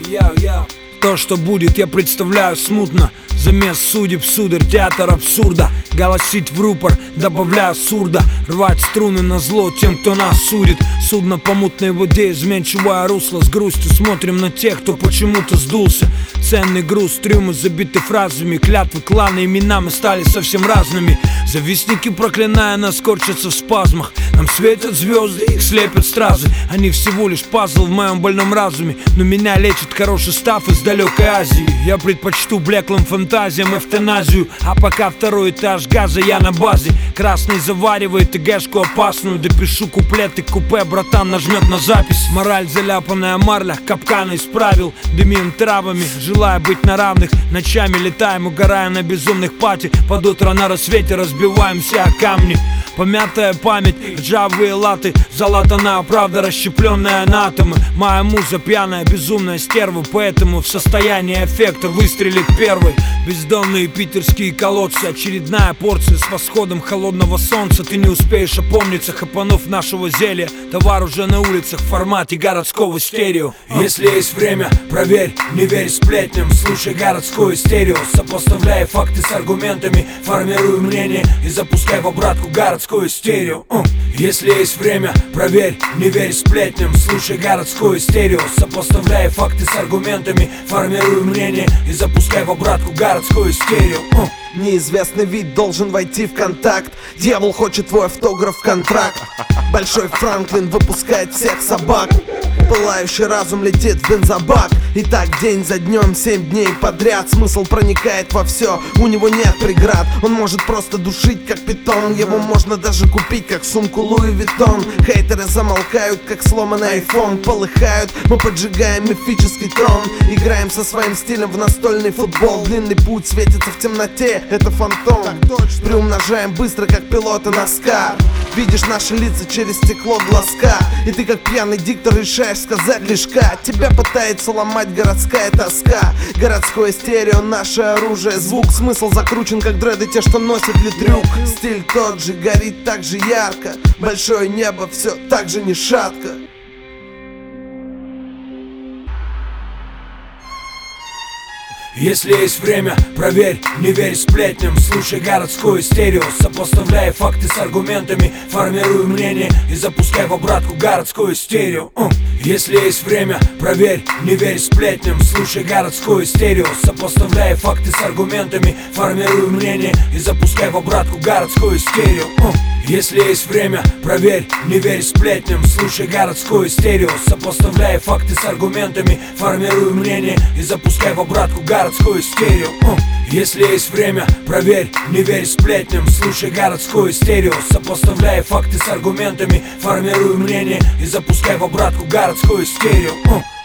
То, что будет, я представляю смутно. Замес судеб, сударь, театр абсурда. Голосить в рупор, добавляя сурда. Рвать струны на зло тем, кто нас судит. Судно по мутной воде, изменчивое русло. С грустью смотрим на тех, кто почему-то сдулся. Ценный груз, трюмы забиты фразами. Клятвы, кланы, имена мы стали совсем разными. Завистники, проклиная нас, корчатся в спазмах. Нам светят звезды, их слепят стразы. Они всего лишь пазл в моем больном разуме. Но меня лечит хороший став из далекой Азии. Я предпочту блеклым фантазиям эвтаназию. А пока второй этаж газа, я на базе. Красный заваривает ИГшку опасную. Допишу куплеты, купе, братан нажмет на запись. Мораль, заляпанная марля, капканы исправил. Дымим травами, желая быть на равных. Ночами летаем, угорая на безумных пати. Под утро на рассвете разбиваемся о камни. Помятая память, ржавые латы. Залатанная правда, расщепленная на атомы. Моя муза пьяная, безумная стерва. Поэтому в состоянии эффекта выстрелит первый. Бездонные питерские колодцы. Очередная порция с восходом холодного солнца. Ты не успеешь опомниться, хапанув нашего зелья. Товар уже на улицах в формате городского стерео. Если есть время, проверь, не верь сплетням. Слушай городское стерео. Сопоставляй факты с аргументами. Формируй мнение и запускай в обратку городское стерео. Если есть время, проверь, не верь сплетням. Слушай городское стерео. Сопоставляй факты с аргументами. Формируй мнение и запускай в обратку городское стерео. Неизвестный вид должен войти в контакт. Дьявол хочет твой автограф в контракт. Большой Франклин выпускает всех собак. Пылающий разум летит в бензобак. И так день за днем, 7 дней подряд. Смысл проникает во все, у него нет преград. Он может просто душить, как питон. Его можно даже купить, как сумку Луи Виттон. Хейтеры замолкают, как сломанный айфон. Полыхают, мы поджигаем мифический трон. Играем со своим стилем в настольный футбол. Длинный путь светится в темноте, это фантом. Приумножаем быстро, как пилоты носка. Видишь наши лица через стекло глазка. И ты как пьяный диктор решаешь сказать лишь «ка». Тебя пытается ломать городская тоска. Городское стерео, наше оружие. Звук, смысл закручен, как дреды, те, что носят литрюк. Стиль тот же, горит так же ярко. Большое небо, все так же не шатко. Если есть время, проверь, не верь сплетням. Слушай городское стерео. Сопоставляй факты с аргументами. Формируй мнение и запускай в обратку городское стерео. Если есть время, проверь, не верь сплетням. Слушай городское стерео. Сопоставляй факты с аргументами. Формируй мнение и запускай в обратку городское стерео. Если есть время, проверь, не верь сплетням. Слушай городское стерео. Сопоставляй факты с аргументами. Формируй мнение и запускай в обратку городское стерео. Если есть время, проверь, не верь сплетням. Слушай городское стерео. Сопоставляй факты с аргументами. Формируй мнение и запускай в обратку городское стерео.